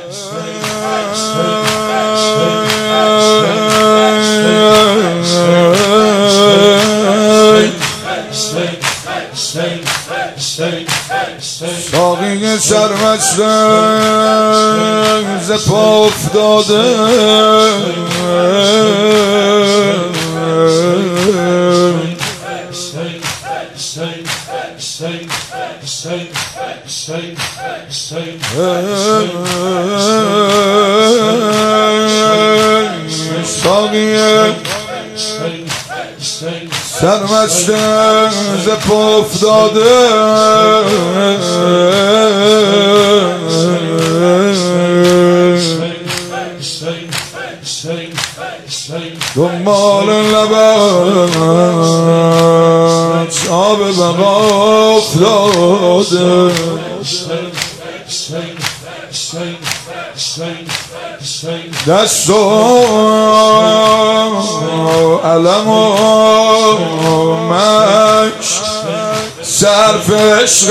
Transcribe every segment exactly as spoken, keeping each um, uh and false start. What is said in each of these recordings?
ساقی سرمسته ز پا افتاده ساقی سرمسته ز پا افتاده دنبال لبت آب بقا افتاده دست و علم و مشت صرف عشق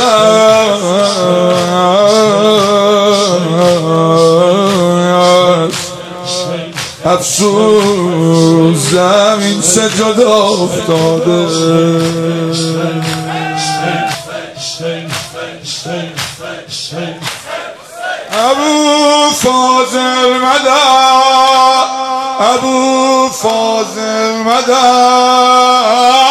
افسوس زمین سے جدا افتاده ابو فاضل مدد ابو فاضل مدد